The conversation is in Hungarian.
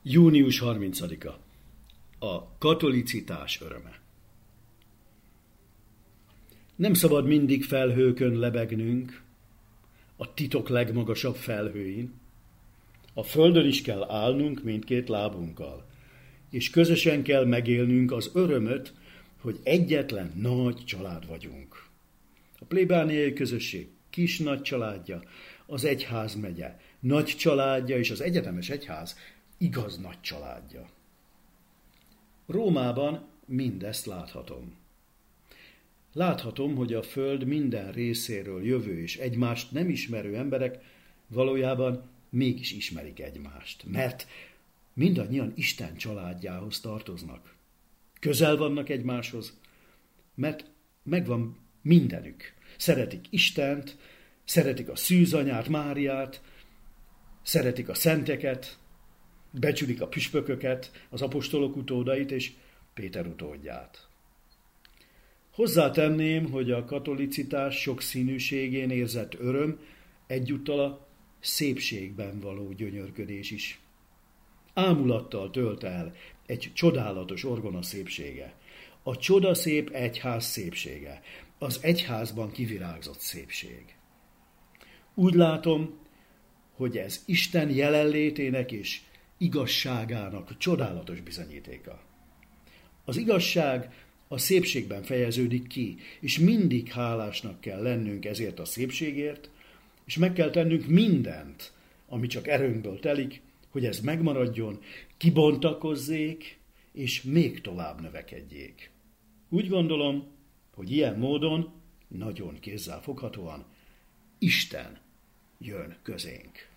Június 30-a. A katolicitás öröme. Nem szabad mindig felhőkön lebegnünk, a titok legmagasabb felhőin. A földön is kell állnunk mindkét lábunkkal, és közösen kell megélnünk az örömöt, hogy egyetlen nagy család vagyunk. A plébániai közösség kis-nagy családja, az egyházmegye nagy családja és az egyetemes egyház igaz nagy családja. Rómában mindezt láthatom. Láthatom, hogy a föld minden részéről jövő és egymást nem ismerő emberek valójában mégis ismerik egymást, mert mindannyian Isten családjához tartoznak. Közel vannak egymáshoz, mert megvan mindenük. Szeretik Istent, szeretik a szűzanyát, Máriát, szeretik a szenteket, becsülik a püspököket, az apostolok utódait és Péter utódját. Hozzátenném, hogy a katolicitás sokszínűségén érzett öröm egyúttal a szépségben való gyönyörködés is. Ámulattal tölt el egy csodálatos orgona szépsége, a csodaszép egyház szépsége, az egyházban kivirágzott szépség. Úgy látom, hogy ez Isten jelenlétének és igazságának csodálatos bizonyítéka. Az igazság a szépségben fejeződik ki, és mindig hálásnak kell lennünk ezért a szépségért, és meg kell tennünk mindent, ami csak erőnkből telik, hogy ez megmaradjon, kibontakozzék, és még tovább növekedjék. Úgy gondolom, hogy ilyen módon, nagyon kézzelfoghatóan, Isten jön közénk.